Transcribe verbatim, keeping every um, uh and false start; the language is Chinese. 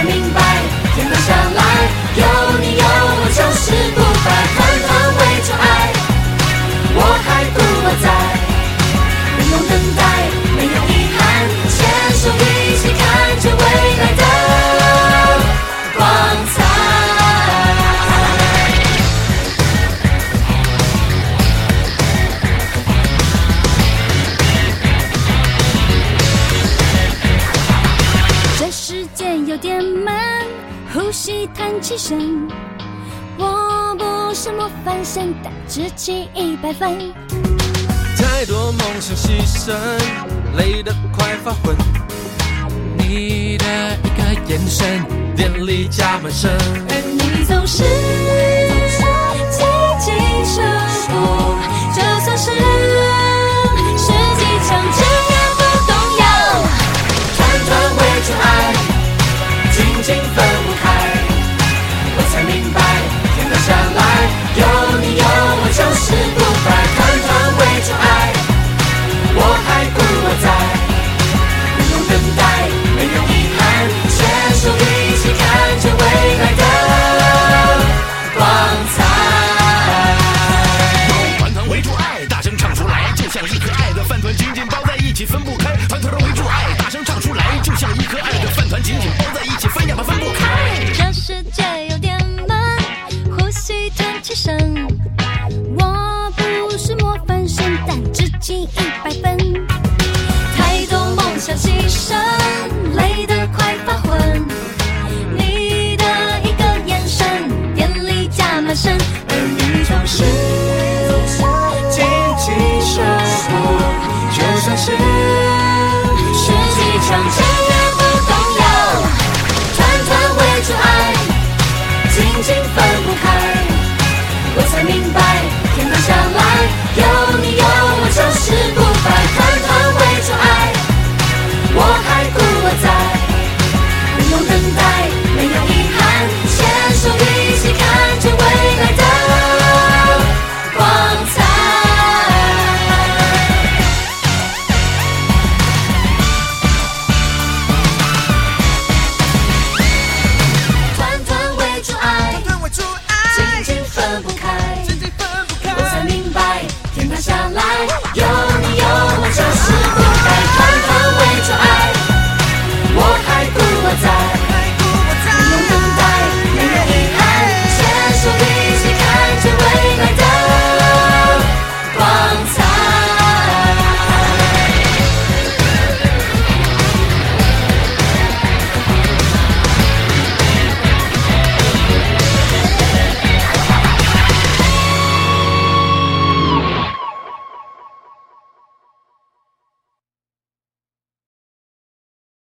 明白，天塌下来，有你有我就是不败。团团围住爱，我还不我在，不用等待，没有遗憾，牵手一起看见未来的光彩。这世界有点闷，呼吸叹气声，我不是模范生，但志气一百分。 太多梦想牺牲，累得快发昏。你的一个眼神，电力加满身， 而你总是积极守护，就算是世纪强阵也不动摇。团团围住爱，紧紧分不开，我才明白，天塌下来，有你有我就是不败。团团围住爱，我还不我在，不用等待，没有遗憾，牵手一起看见未来的光彩。 团团围住爱，大声唱出来，就像一颗爱的饭团紧紧包在一起分不开。团团围住爱，大声唱出来，就像一颗爱的饭团紧紧包在一起分呀吧分不开。 这世界有点闷，呼吸叹气声，我不是模范生，但志气一百分。太多梦想牺牲。